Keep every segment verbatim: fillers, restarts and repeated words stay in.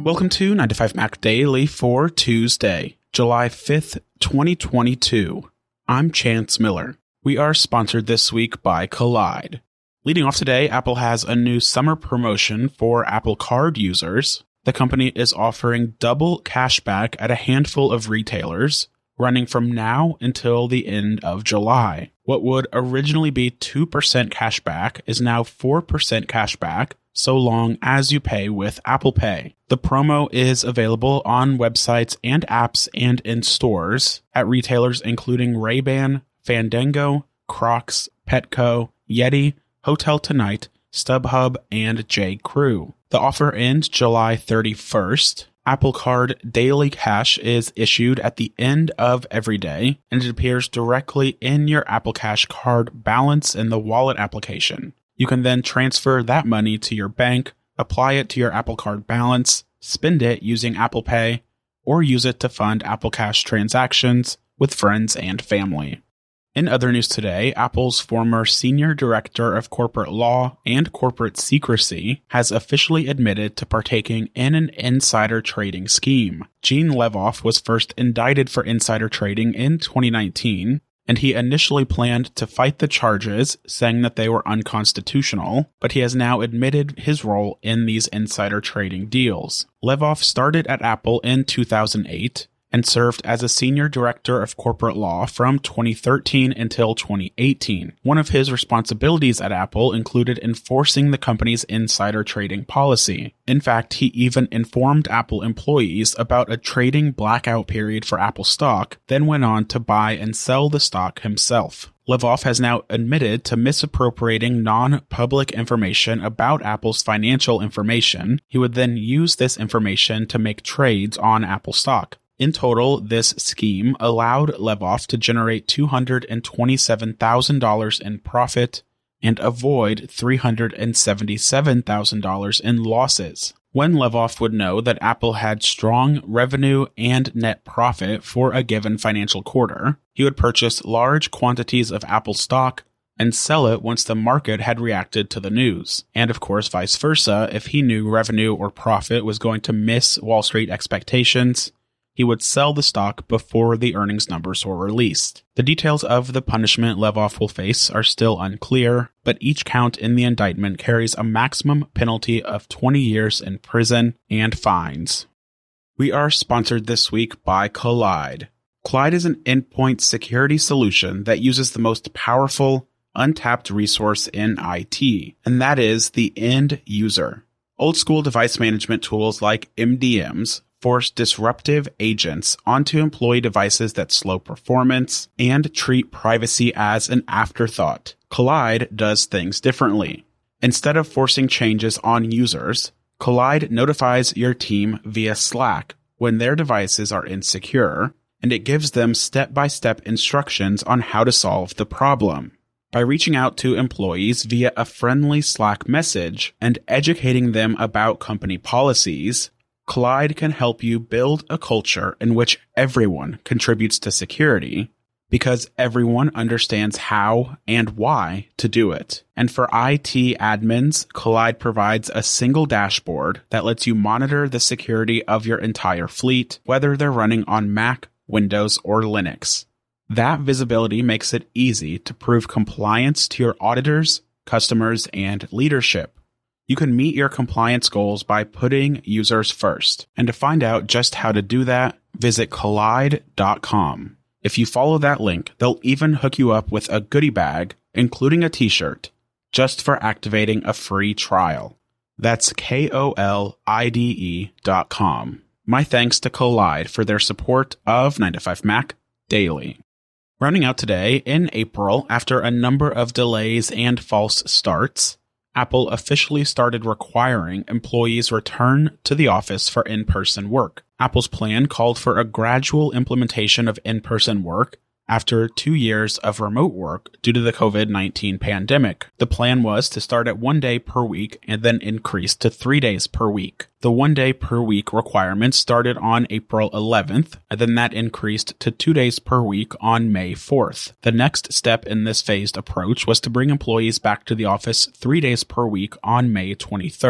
Welcome to nine to five Mac Daily for Tuesday, July fifth, twenty twenty-two. I'm Chance Miller. We are sponsored this week by Collide. Leading off today, Apple has a new summer promotion for Apple Card users. The company is offering double cashback at a handful of retailers, running from now until the end of July. What would originally be two percent cashback is now four percent cashback, so long as you pay with Apple Pay. The promo is available on websites and apps and in stores at retailers including Ray-Ban, Fandango, Crocs, Petco, Yeti, Hotel Tonight, StubHub, and J. Crew. The offer ends July thirty-first. Apple Card Daily Cash is issued at the end of every day, and it appears directly in your Apple Cash card balance in the wallet application. You can then transfer that money to your bank, apply it to your Apple Card balance, spend it using Apple Pay, or use it to fund Apple Cash transactions with friends and family. In other news today, Apple's former Senior Director of Corporate Law and Corporate Secrecy has officially admitted to partaking in an insider trading scheme. Gene Levoff was first indicted for insider trading in twenty nineteen, and he initially planned to fight the charges, saying that they were unconstitutional, but he has now admitted his role in these insider trading deals. Levoff started at Apple in two thousand eight, and served as a senior director of corporate law from twenty thirteen until twenty eighteen. One of his responsibilities at Apple included enforcing the company's insider trading policy. In fact, he even informed Apple employees about a trading blackout period for Apple stock, then went on to buy and sell the stock himself. Levoff has now admitted to misappropriating non-public information about Apple's financial information. He would then use this information to make trades on Apple stock. In total, this scheme allowed Levoff to generate two hundred twenty-seven thousand dollars in profit and avoid three hundred seventy-seven thousand dollars in losses. When Levoff would know that Apple had strong revenue and net profit for a given financial quarter, he would purchase large quantities of Apple stock and sell it once the market had reacted to the news. And of course, vice versa, if he knew revenue or profit was going to miss Wall Street expectations, he would sell the stock before the earnings numbers were released. The details of the punishment Levoff will face are still unclear, but each count in the indictment carries a maximum penalty of twenty years in prison and fines. We are sponsored this week by Collide. Collide is an endpoint security solution that uses the most powerful, untapped resource in I T, and that is the end user. Old-school device management tools like M D Ms force disruptive agents onto employee devices that slow performance and treat privacy as an afterthought. Collide does things differently. Instead of forcing changes on users, Collide notifies your team via Slack when their devices are insecure, and it gives them step-by-step instructions on how to solve the problem. By reaching out to employees via a friendly Slack message and educating them about company policies, Collide can help you build a culture in which everyone contributes to security because everyone understands how and why to do it. And for I T admins, Collide provides a single dashboard that lets you monitor the security of your entire fleet, whether they're running on Mac, Windows, or Linux. That visibility makes it easy to prove compliance to your auditors, customers, and leadership. You can meet your compliance goals by putting users first. And to find out just how to do that, visit collide dot com. If you follow that link, they'll even hook you up with a goodie bag, including a t-shirt, just for activating a free trial. That's K O L I D E dot com. My thanks to Collide for their support of nine to five Mac Daily. Rounding out today, in April, after a number of delays and false starts, Apple officially started requiring employees return to the office for in-person work. Apple's plan called for a gradual implementation of in-person work after two years of remote work due to the covid nineteen pandemic. The plan was to start at one day per week and then increase to three days per week. The one day per week requirement started on April eleventh, and then that increased to two days per week on May fourth. The next step in this phased approach was to bring employees back to the office three days per week on May twenty-third,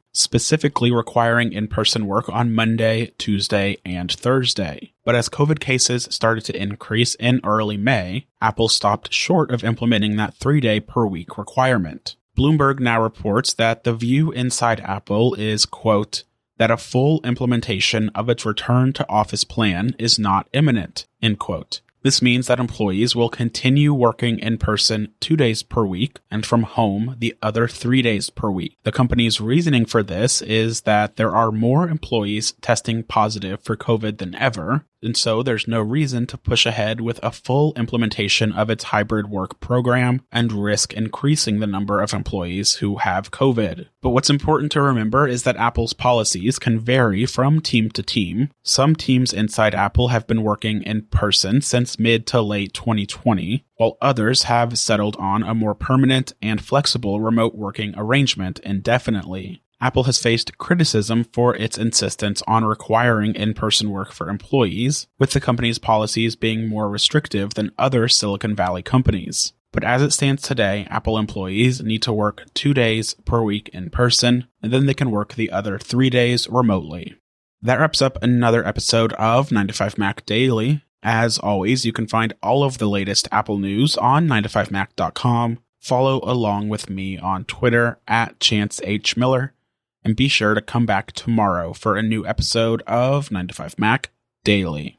specifically requiring in-person work on Monday, Tuesday, and Thursday. But as COVID cases started to increase in early May, Apple stopped short of implementing that three-day per week requirement. Bloomberg now reports that the view inside Apple is, quote, that a full implementation of its return to office plan is not imminent, end quote. This means that employees will continue working in person two days per week and from home the other three days per week. The company's reasoning for this is that there are more employees testing positive for COVID than ever, and so there's no reason to push ahead with a full implementation of its hybrid work program and risk increasing the number of employees who have COVID. But what's important to remember is that Apple's policies can vary from team to team. Some teams inside Apple have been working in person since mid to late twenty twenty, while others have settled on a more permanent and flexible remote working arrangement indefinitely. Apple has faced criticism for its insistence on requiring in-person work for employees, with the company's policies being more restrictive than other Silicon Valley companies. But as it stands today, Apple employees need to work two days per week in person, and then they can work the other three days remotely. That wraps up another episode of nine to five Mac Daily. As always, you can find all of the latest Apple news on nine to five mac dot com. Follow along with me on Twitter at Chance H. Miller. And be sure to come back tomorrow for a new episode of nine to five Mac Daily.